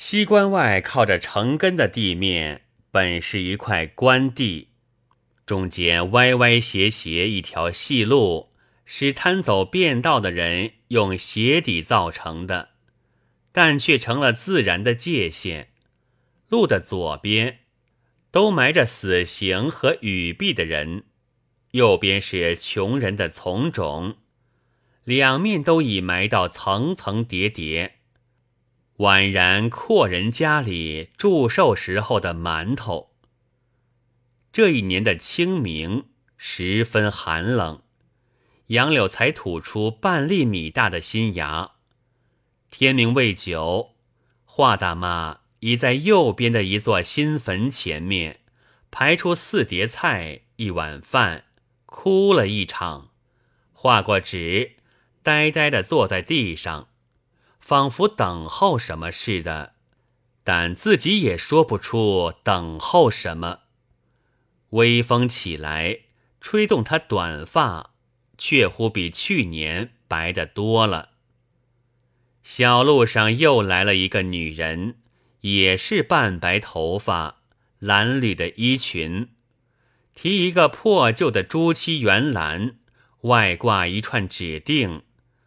西关外靠着城根的地面，本是一块官地，中间歪歪斜斜一条细路，是贪走便道的人用鞋底造成的，但却成了自然的界限。路的左边都埋着死刑和雨毙的人，右边是穷人的从种，两面都已埋到层层叠叠，宛然阔人家里祝寿时候的馒头。这一年的清明十分寒冷，杨柳才吐出半粒米大的新芽。天明未久，华大妈已在右边的一座新坟前面排出4碟菜1碗饭，哭了一场，画过纸，呆呆地坐在地上，仿佛等候什么似的，但自己也说不出等候什么。微风起来，吹动她短发，却乎比去年白得多了。小路上又来了一个女人，也是半白头发，蓝绿的衣裙，提一个破旧的朱漆圆篮，外挂一串指定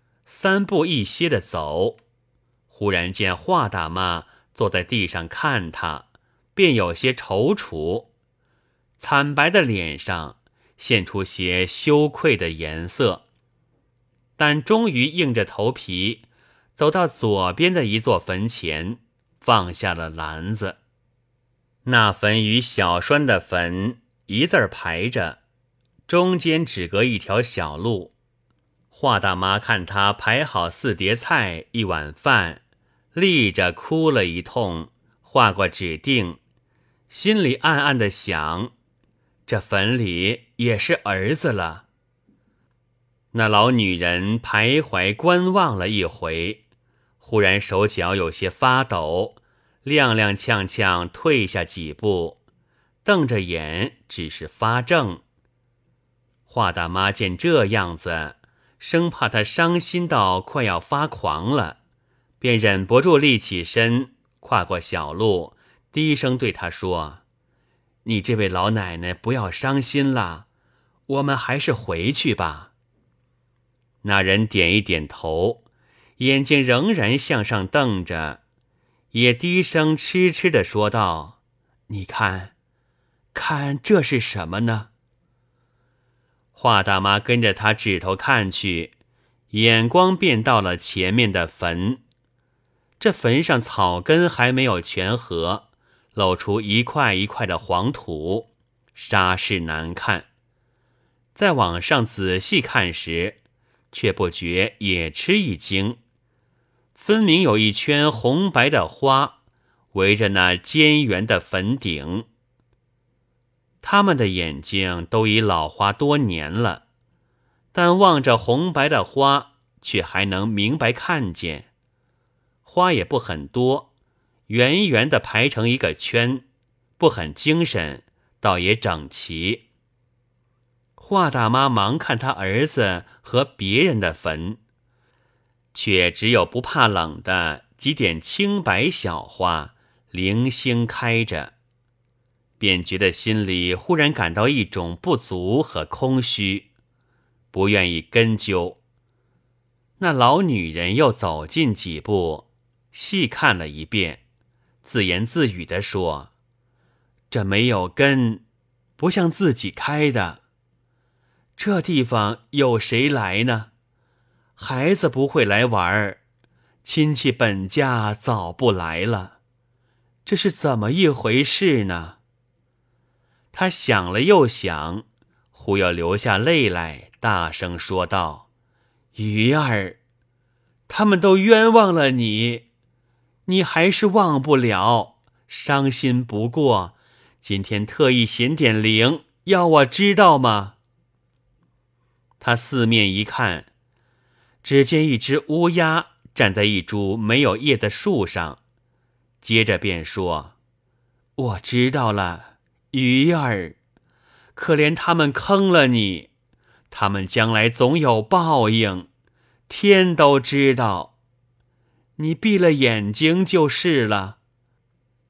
，3步一歇地走。忽然见华大妈坐在地上看她，便有些踌躇，惨白的脸上现出些羞愧的颜色，但终于硬着头皮走到左边的一座坟前，放下了篮子。那坟与小栓的坟一字儿排着，中间只隔一条小路。华大妈看他排好4碟菜1碗饭，立着哭了一通，画过指定，心里暗暗地想，这坟里也是儿子了。那老女人徘徊观望了一回，忽然手脚有些发抖，踉踉跄跄退下几步，瞪着眼只是发怔。华大妈见这样子，生怕她伤心到快要发狂了，便忍不住立起身，跨过小路，低声对她说：你这位老奶奶不要伤心了，我们还是回去吧。那人点一点头，眼睛仍然向上瞪着，也低声痴痴地说道：你看这是什么呢？华大妈跟着他指头看去，眼光便到了前面的坟。这坟上草根还没有全合，露出一块一块的黄土，煞是难看。再往上仔细看时，却不觉也吃一惊，分明有一圈红白的花围着那尖圆的坟顶。他们的眼睛都已老花多年了，但望着红白的花，却还能明白看见。花也不很多，圆圆的排成一个圈，不很精神，倒也整齐。华大妈忙看他儿子和别人的坟，却只有不怕冷的几点青白小花零星开着，便觉得心里忽然感到一种不足和空虚，不愿意跟究。那老女人又走近几步，细看了一遍，自言自语地说：这没有根，不像自己开的。这地方有谁来呢？孩子不会来玩，亲戚本家早不来了，这是怎么一回事呢？他想了又想，忽又流下泪来，大声说道：鱼儿，他们都冤枉了你，你还是忘不了，伤心不过，今天特意显点灵，要我知道吗？他四面一看，只见一只乌鸦站在一株没有叶的树上，接着便说：我知道了，鱼儿，可怜他们坑了你，他们将来总有报应，天都知道，你闭了眼睛就是了。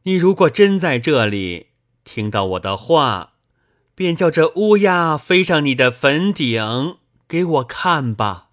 你如果真在这里，听到我的话，便叫这乌鸦飞上你的坟顶，给我看吧。”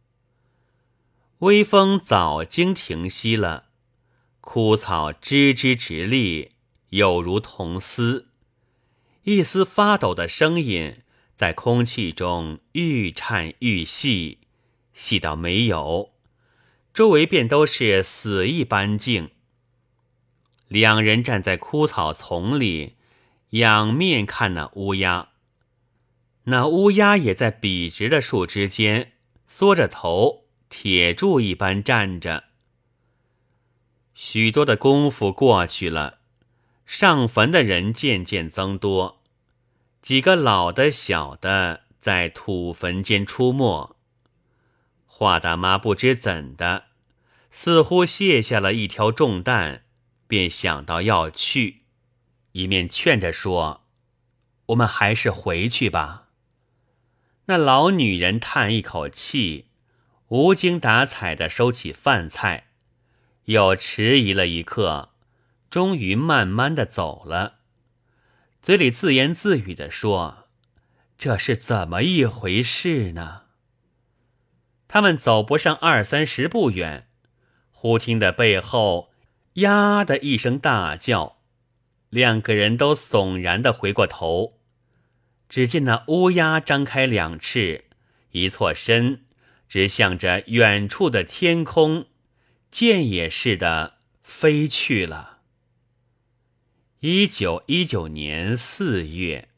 微风早经停息了，枯草枝枝直立，有如铜丝，一丝发抖的声音在空气中愈颤愈细，细到没有，周围便都是死一般静。两人站在枯草丛里，仰面看那乌鸦。那乌鸦也在笔直的树枝间缩着头，铁柱一般站着。许多的功夫过去了，上坟的人渐渐增多，几个老的小的在土坟间出没。华大妈不知怎的，似乎卸下了一条重担，便想到要去，一面劝着说：“我们还是回去吧。”那老女人叹一口气，无精打采地收起饭菜，又迟疑了一刻，终于慢慢地走了，嘴里自言自语地说：“这是怎么一回事呢？”他们走不上20-30步远，忽听得背后呀的一声大叫，两个人都悚然地回过头，只见那乌鸦张开两翅，一错身，直向着远处的天空，箭也似的飞去了。1919年4月。